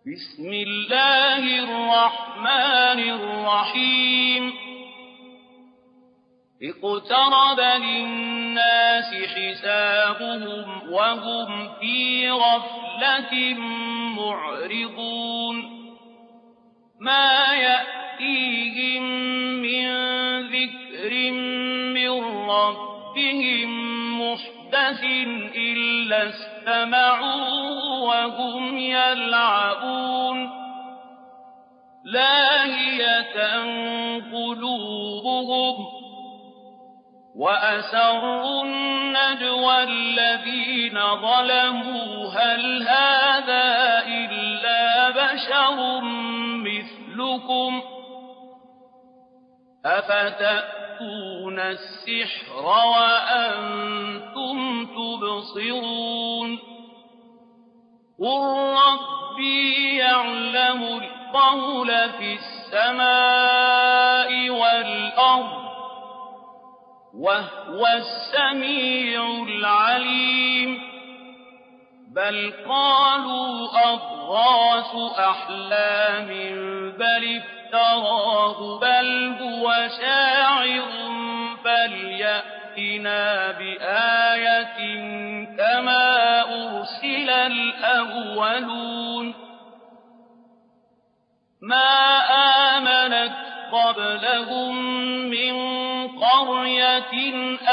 بسم الله الرحمن الرحيم اقترب للناس حسابهم وهم في غفلة معرضون ما يأتيهم من ذكر من ربهم محدث إلا استمعوه وهم يلعبون لاهية قلوبهم وأسروا النجوى الذين ظلموا هل هذا إلا بشر مثلكم أفتأتون السحر وأنتم تبصرون قل ربي يعلم القول في السماء والأرض وهو السميع العليم بل قالوا أضغاث أحلام بل افتراه بل هو شاعر فليأتنا بآية كما أرسل الأولون ما آمنت قبلهم من قرية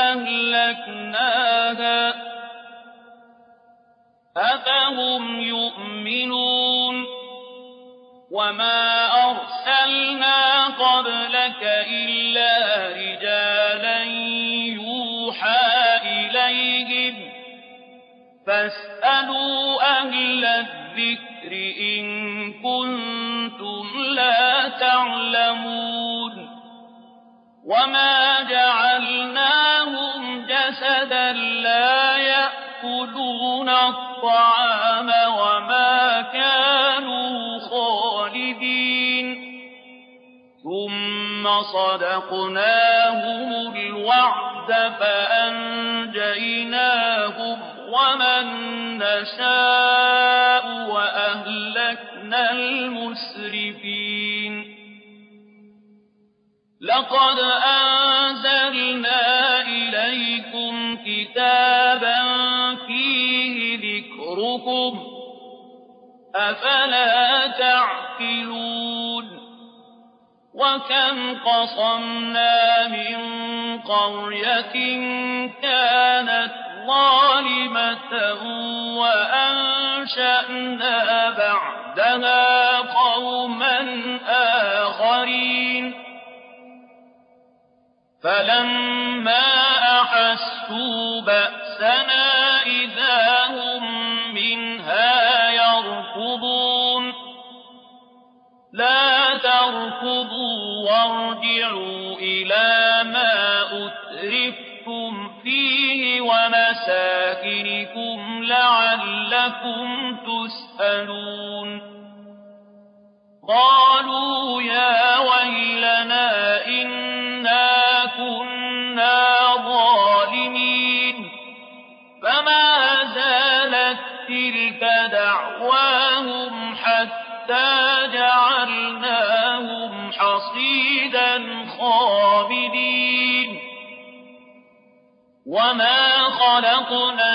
أهلكناها أفهم يؤمنون وما أرسلنا قبلك إلا رجالا يوحى إليهم فاسألوا أهل الذكر إن كنتم لا تعلمون وما جعلناهم جسدا لا يأكلون الطعام وما كانوا خالدين ثم صدقناهم الوعد فأنجيناهم ومن نشاء وأهلكنا المسرفين لقد أنزلنا إليكم كتابا فيه ذكركم أفلا تعقلون وكم قصمنا من قرية كانت ظالمة وأنشأنا بعدها قوما آخرين فلما أحسوا بأسنا إذا هم منها يركضون لا تركضوا وارجعوا إلى ما أترفتم فيه ومساكنكم لعلكم تسألون قالوا يا ويلنا إنا كنا ظالمين فما زالت تلك دعواهم حتى جعلناهم حصيدا خامدين وما خلقنا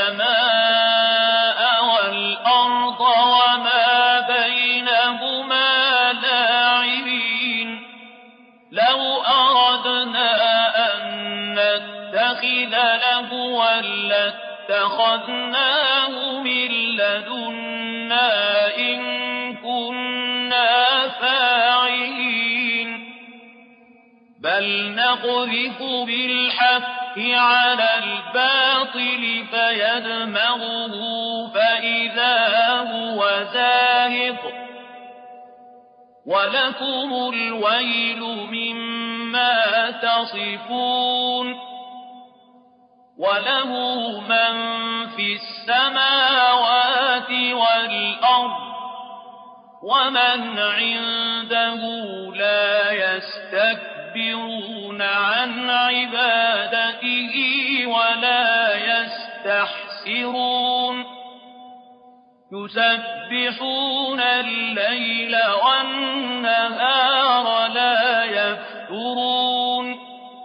السماء والأرض وما بينهما لاعبين لو أردنا أن نتخذ لهوا لاتخذناه من لدنا إن كنا فاعلين بل نقذف بالحق على الباطل فيدمغه فإذا هو زاهق ولكم الويل مما تصفون وله من في السماوات والأرض ومن عنده لا يستكبرون عن عبادته ولا يستحسرون يسبحون الليل والنهار لا يفترون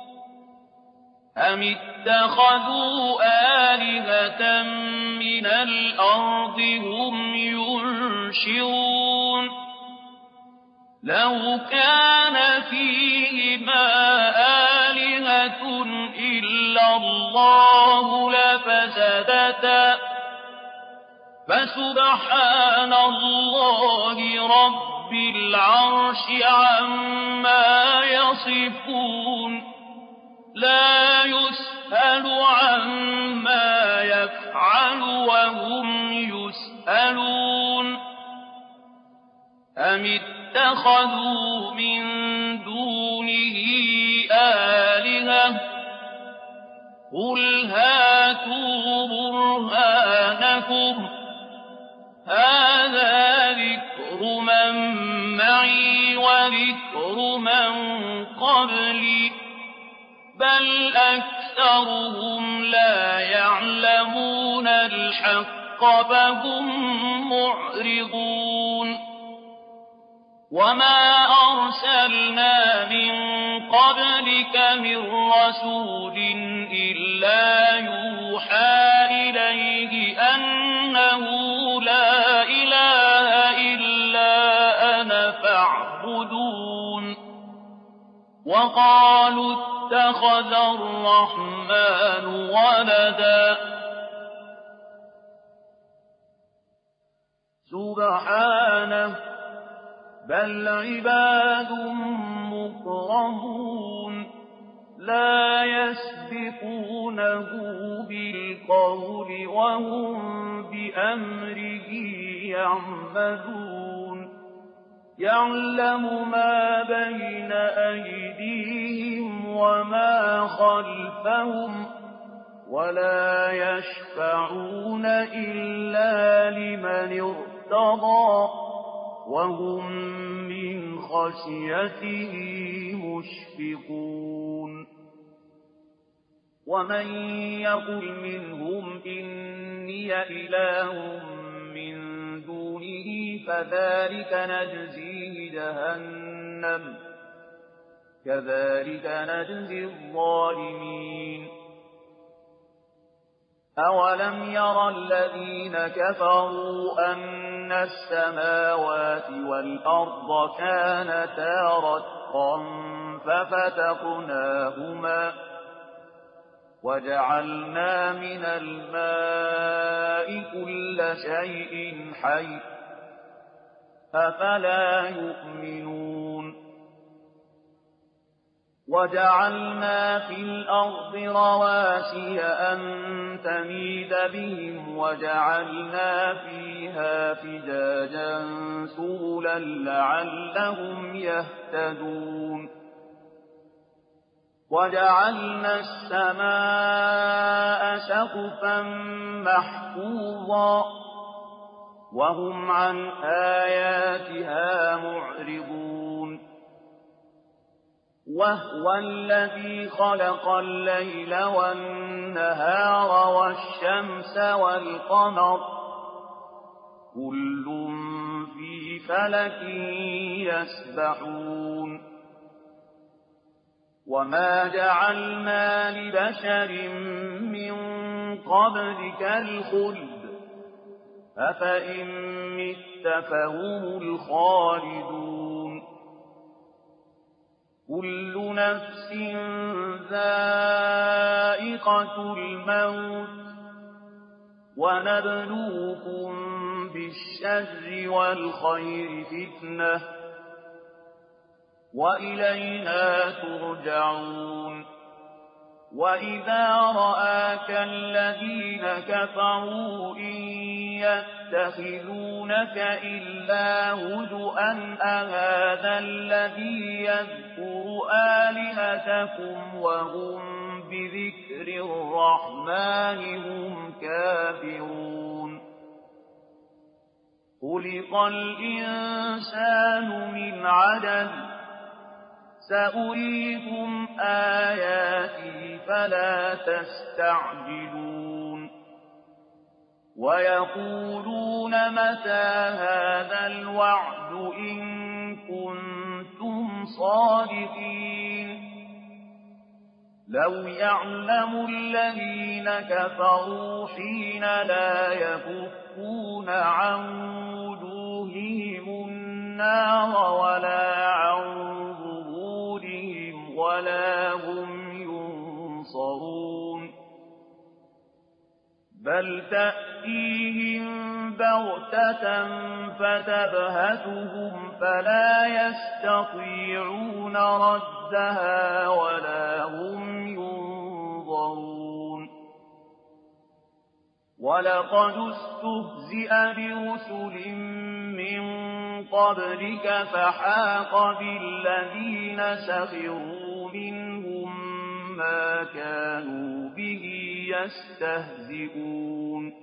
أم اتخذوا آلهة من الأرض هم ينشرون لو كان فيهما آلهة إلا الله لفسدتا فسبحان الله رب العرش عما يصفون لا يسأل عما يفعل وهم يسألون أم اتخذوا من دونه آلهة قل هاتوا برهانكم هذا ذكر من معي وذكر من قبلي بل أكثرهم لا يعلمون الحق فهم معرضون وما أرسلنا من قبلك من رسول إلا يوحى إليه أنه لا إله إلا أنا فاعبدون وقالوا اتخذ الرحمن ولدا سبحانه بل عباد مكرمون لا يسبقونه بالقول وهم بأمره يعملون يعلم ما بين أيديهم وما خلفهم ولا يشفعون إلا لمن ارتضى وهم من خشيته مشفقون ومن يقل منهم إني إله من دونه فذلك نجزيه جهنم كذلك نجزي الظالمين أولم ير الذين كفروا أن السماوات والأرض كانتا رتقا ففتقناهما وجعلنا من الماء كل شيء حي أفلا يؤمنون وجعلنا في الأرض رواسي أن تميد بهم وجعلنا فيها فجاجا سبلا لعلهم يهتدون وجعلنا السماء سقفا محفوظا وهم عن آياتها معرضون وهو الذي خلق الليل والنهار والشمس والقمر كل في فلك يسبحون وما جعلنا لبشر من قبلك الخلد أفإن مت فهم الخالدون كل نفس ذائقة الموت ونبلوكم بالشر والخير فتنة وإلينا ترجعون وإذا رآك الذين كفروا إن يتخذونك إلا هزؤا أهذا الذي يذكر آلهتكم وهم بذكر الرحمن هم كافرون خلق الإنسان من عجل سأريكم آياتي فلا تستعجلون ويقولون متى هذا الوعد إن كنتم صادقين لو يعلم الذين كفروا حين لا يكفون عن وجوههم النار ولا عن ظهورهم ولا هم ينصرون بل تأتيهم بغتة فتبهتهم فلا يستطيعون ردها ولا هم ينظرون ولقد استهزئ برسل من قبلك فحاق بالذين سخروا منهم ما كانوا به يستهزئون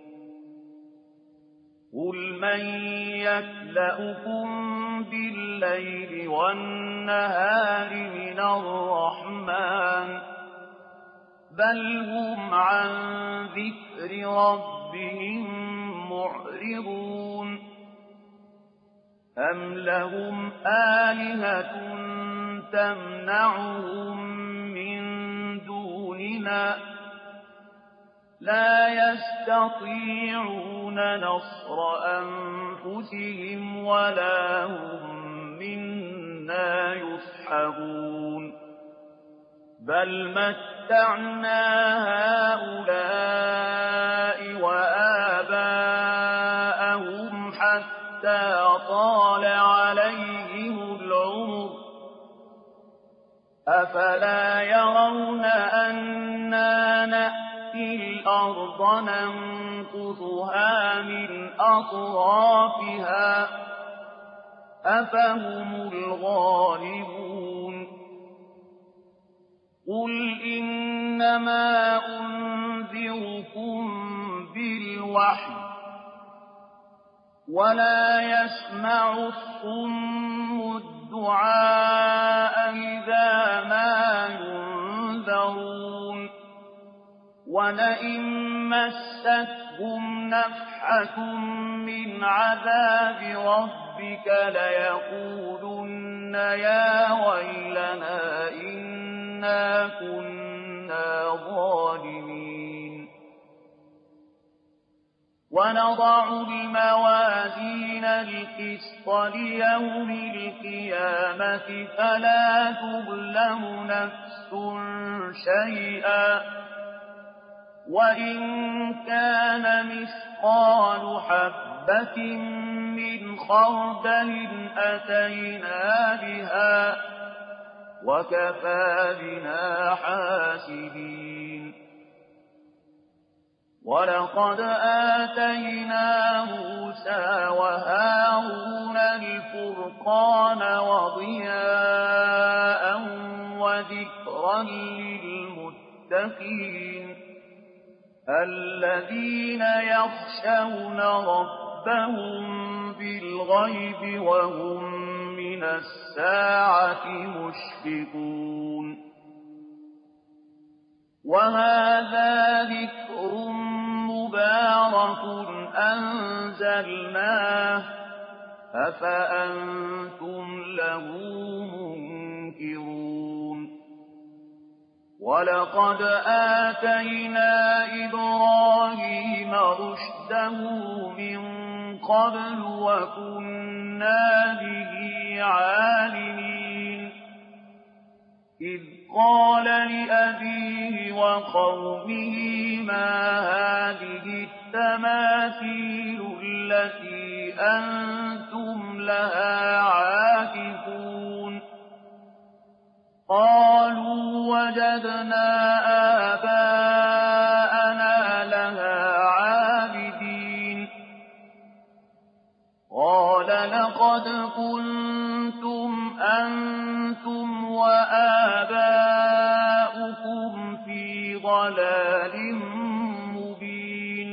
قل من يكلؤكم بالليل والنهار من الرحمن بل هم عن ذكر ربهم معرضون أم لهم آلهة تمنعهم من دوننا لا يستطيعون نصر أنفسهم ولا هم منا يصحبون بل متعنا هؤلاء وآباءهم حتى طال عليهم العمر أفلا يرون أنا نأتي الأرض ننقصها من أطرافها أفهم الغالبون قل إنما أنذركم بالوحي ولا يسمع الصم الدعاء إذا ما ينذرون ولئن مستهم نفحة من عذاب ربك ليقولن يا ويلنا إنا كنا ظالمين ونضع الموازين القسط ليوم القيامة فلا تظلم نفس شيئا وإن كان مثقال حبة من خردل أتينا بها وكفى بنا حاسبين ولقد آتينا موسى وهارون الفرقان وضياء وذكرا للمتقين الذين يخشون ربهم بالغيب وهم من الساعة مشفقون وهذا ذكر مبارك أنزلناه أفأنتم له منكرون ولقد آتينا إبراهيم رشده من قبل وكنا به عالمين إذ قال لأبيه وقومه ما هذه التماثيل التي أنتم لها عاكفون قالوا وجدنا آباءنا لها عابدين قال لقد كنتم أنتم وآباؤكم في ضلال مبين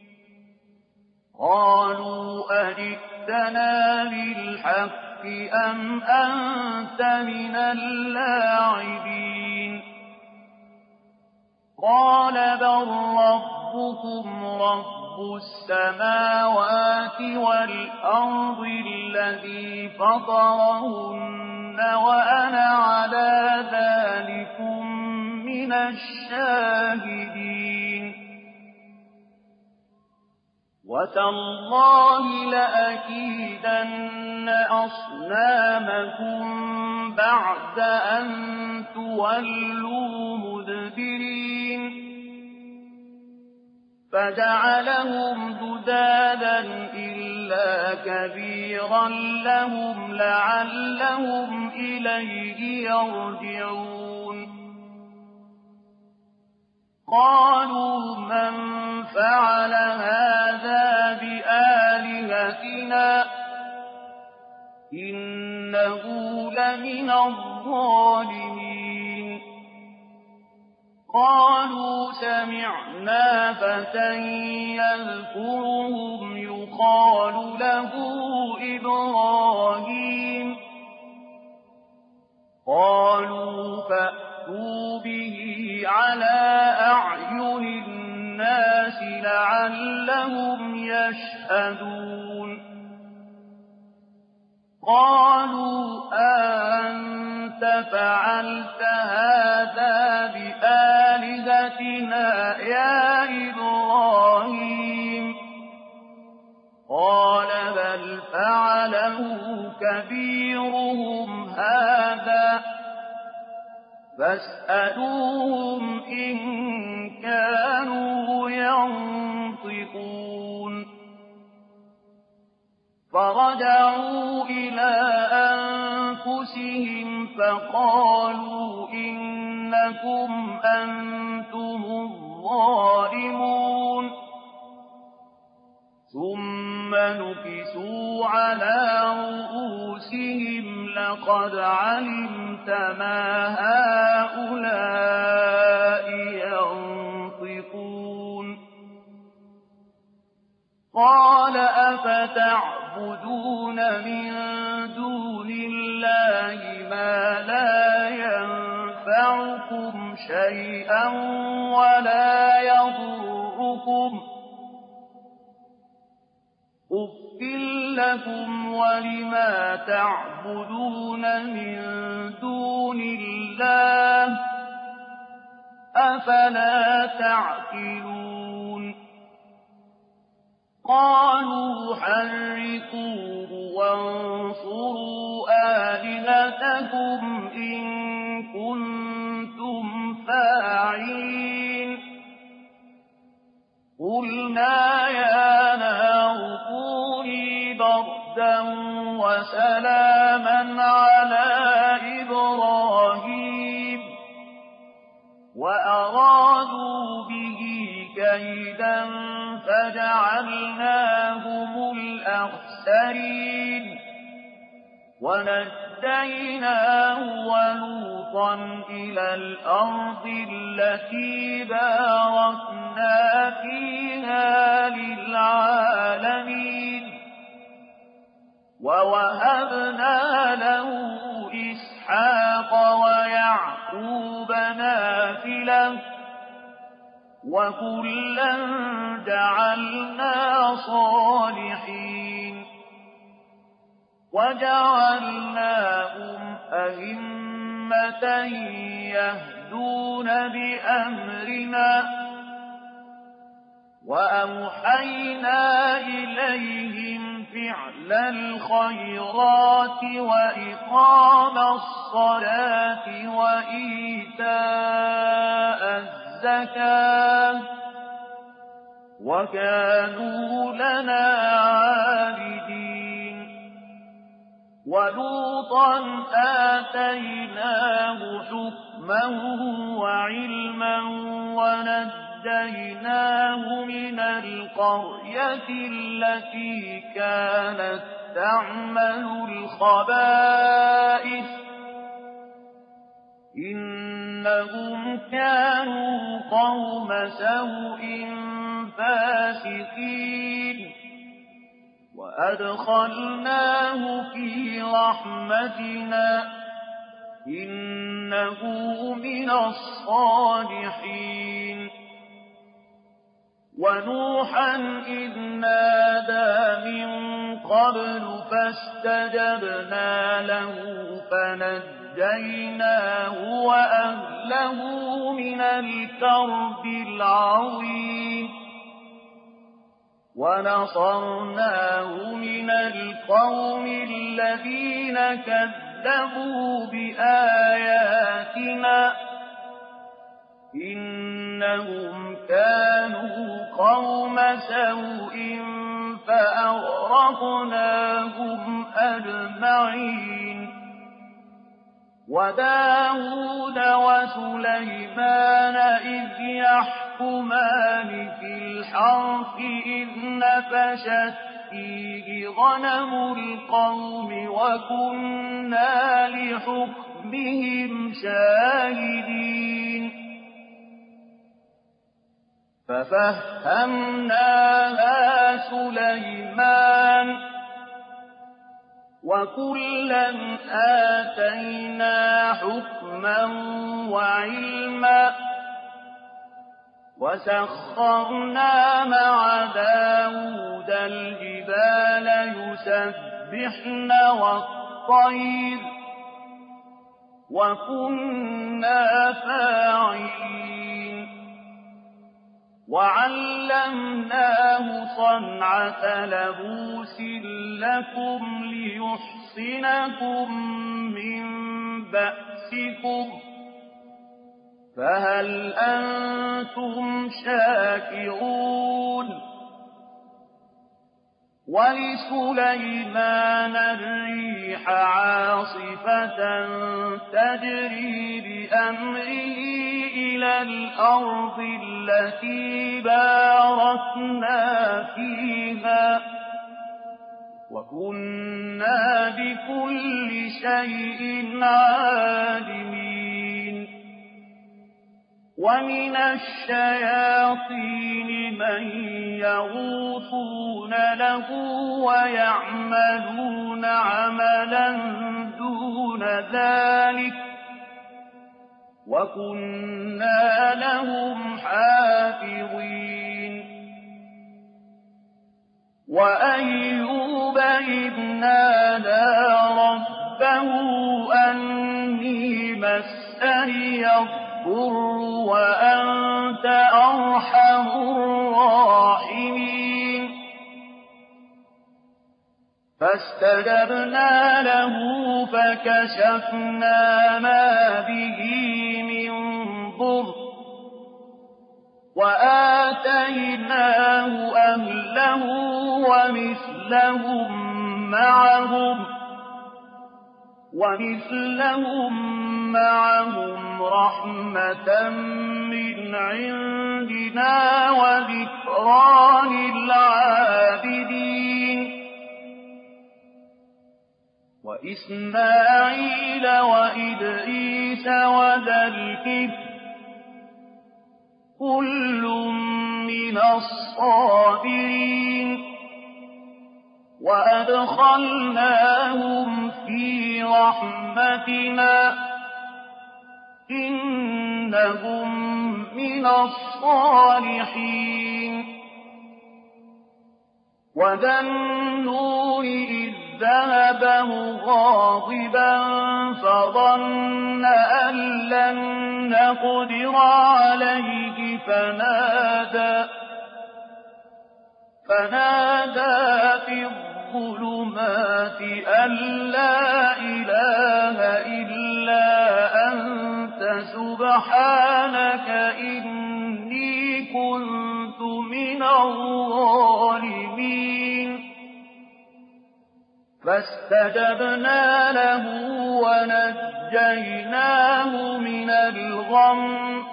قالوا أجئتنا بالحق أم أنت من اللاعبين قال بل ربكم رب رب السماوات والأرض الذي فطرهن وأنا على ذلكم من الشاهدين وتالله لأكيدن أصنامكم بعد أن تولوا مدبرين فجعلهم جذاذا إلا كبيرا لهم لعلهم إليه يرجعون قالوا من فعل هذا بآلهتنا إنه لمن الظالمين قالوا سمعنا فتى يذكرهم يقال له إبراهيم قالوا فأتوا به على أعين الناس لعلهم يشهدون قالوا أنت فعلت هذا بآلهتنا يا إبراهيم قال بل فعله كبيرهم هذا فاسألوهم إن كانوا ينطقون فرجعوا إلى أنفسهم فقالوا إنكم أنتم الظالمون ثم نكسوا على رؤوسهم لقد علمت ما هؤلاء ينطقون قال أفتعبدون من دون الله ما لا ينفعكم شيئا ولا يضركم أُفٍّ لكم ولما تعبدون من دون الله أفلا تعقلون قالوا حرقوه وانصروا آلهتكم إن كنتم فاعلين قلنا يا نار كوني بردا وسلاما على إبراهيم وأرادوا به كيدا فجعلناهم الأخسرين ونجيناه ولوطا إلى الأرض التي باركنا فيها للعالمين ووهبنا له إسحاق ويعقوب نافلة وكلا جعلنا صالحين وجعلناهم أئمة يهدون بأمرنا وأوحينا إليهم فعل الخيرات وإقام الصلاة وإيتاء الزكاة وكانوا لنا عابدين ولوطا آتيناه حكما وعلما ونجيناه من القرية التي كانت تعمل الخبائث إنهم كانوا قوم سوء فاسقين وأدخلناه في رحمتنا إنه من الصالحين ونوحا إذ نادى من قبل فاستجبنا له فنجيناه وأهله من الكرب العظيم ونصرناه من القوم الذين كذبوا بآياتنا إنهم كانوا قوم سوء فأغرقناهم أجمعين وداود وسليمان إذ يحكمان في الحرث إذ نفشت فيه غنم القوم وكنا لحكمهم شاهدين ففهمناها سليمان وكلا آتينا حكما وعلما وسخرنا مع داود الجبال يسبحن والطير وكنا فاعلين وعلمناه صنعة لبوس لكم ليحصنكم من بأسكم فهل أنتم شاكرون ولسليمان الريح عاصفة تجري بأمره إلى الأرض التي باركنا فيها وكنا بكل شيء عالمين ومن الشياطين من يغوصون له ويعملون عملا دون ذلك وكنا لهم حافظين وأيوب إذ نادى ربه أني مسني الضر وأنت أرحم الراحمين فاستجبنا له فكشفنا ما به من ضر وآتيناه أهله ومثلهم معهم رحمة من عندنا وذكرى للعابدين وإسماعيل وإدريس وذا الكفل كل من الصابرين وأدخلناهم في رحمتنا إنهم من الصالحين وذا النور إذ ذهب مغاضبا فظن أن لن نقدر عليه فنادى في الظلمات أن لا إله إلا أنت سبحانك إني كنت من الظالمين فاستجبنا له ونجيناه من الغم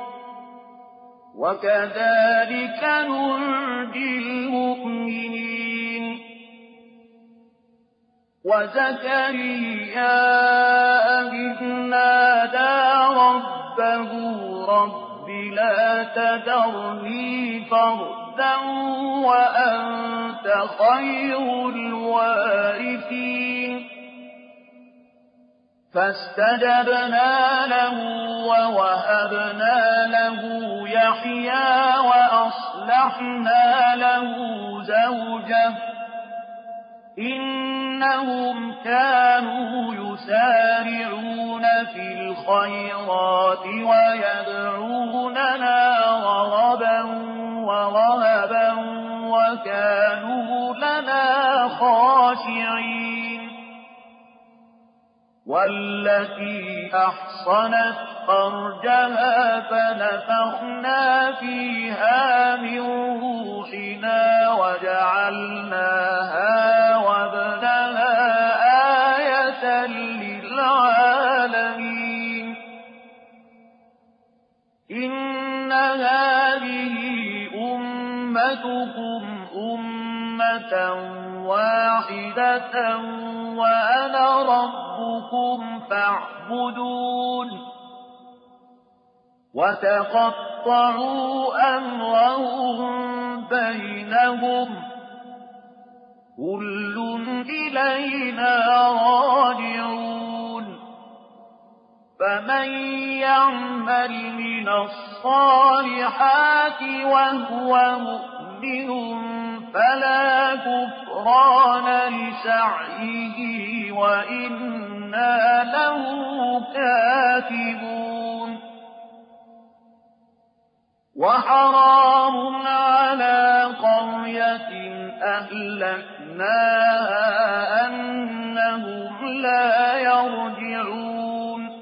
وكذلك ننجي المؤمنين وزكريا إذ نادى ربه رب لا تذرني فردا وأنت خير الوارثين فاستجبنا له ووهبنا له يحيى وأصلحنا له زوجه إنهم كانوا يسارعون في الخيرات ويدعوننا رغبا ورهبا وكانوا لنا خاشعين والتي أحصنت فرجها فنفخنا فيها من روحنا وجعلناها وابنها آية للعالمين إن هذه أمتكم أمة واحدة وأنا ربكم فاعبدون وتقطعوا أمرهم بينهم كل إلينا راجعون فمن يعمل من الصالحات وهو مؤمن فلا كفران لسعيه وإنا له كاتبون وحرام على قرية أهلكناها أنهم لا يرجعون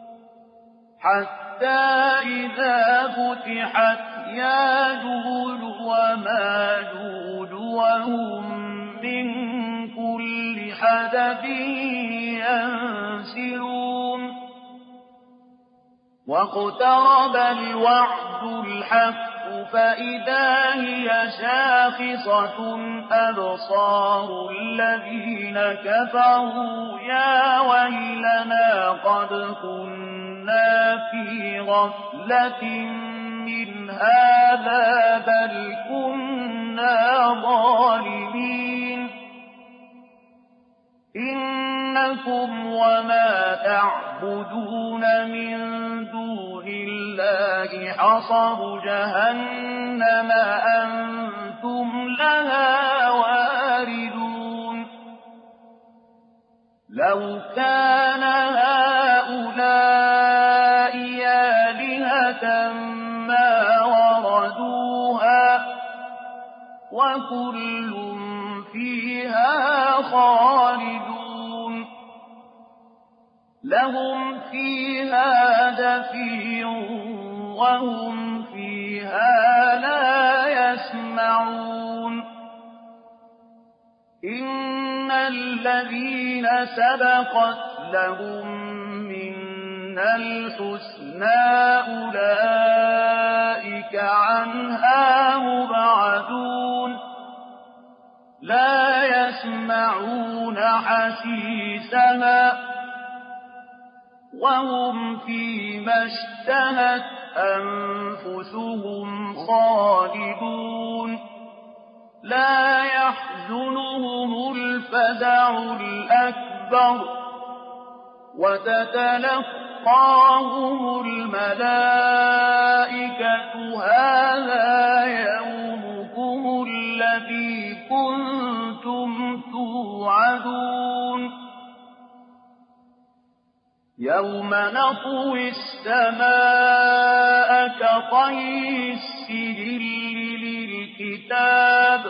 حتى إذا فتحت ياجوج وماجوج وهم من كل حدب ينسلون واقترب الوعد الحق فإذا هي شاخصة أبصار الذين كفروا يا ويلنا قد كنا في غفلة من هذا بل كنا ظالمين إنكم وما تعبدون من دون الله حصب جهنم أنتم لها واردون لو كان هؤلاء آلهة ما وردوها وكل فيها خالدون لهم فيها زفير وهم فيها لا يسمعون إن الذين سبقت لهم منا الحسنى أولئك عنها مبعدون لا يسمعون حسيسها وهم فيما اشتهت أنفسهم خالدون لا يحزنهم الفزع الأكبر وتتلقاهم الملائكة هذا يومكم الذي كنتم توعدون يوم نطوي السماء كطي السجل للكتاب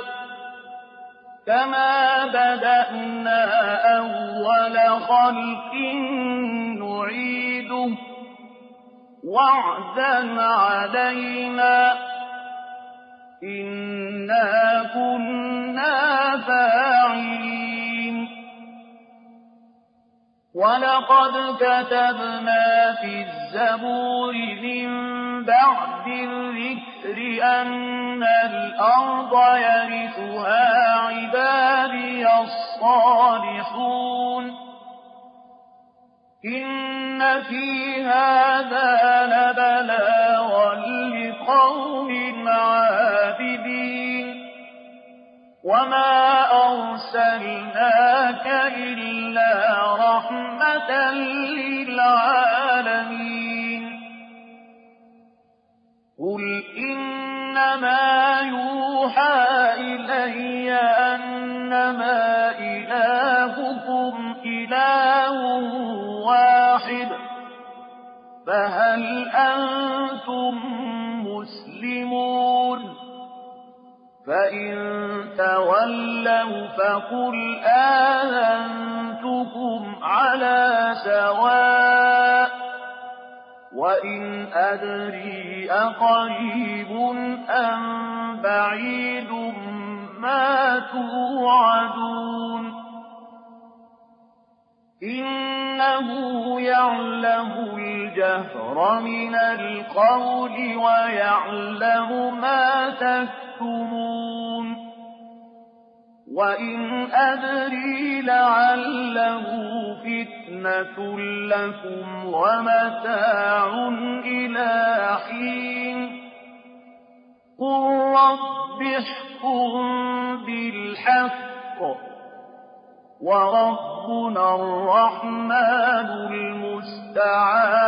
كما بدأنا أول خلق نعيده وعدا علينا إنا كنا فاعلين ولقد كتبنا في الزبور من بعد الذكر أن الأرض يرثها عبادي الصالحون إن في هذا لبلاغا لقوم عابدين وما أرسلناك إلا رحمة العالمين قل إنما يوحى إلي أنما إلهكم إله واحد فهل أنتم مسلمون فإن تولوا فقل آذنتكم على سواء وإن أدري أقريب أم بعيد ما توعدون إنه يعلم الجهر من القول ويعلم ما تكتمون وإن أدري لعله فتنة لكم ومتاع إلى حين قل رب احكم بالحق وربنا الرحمن المستعان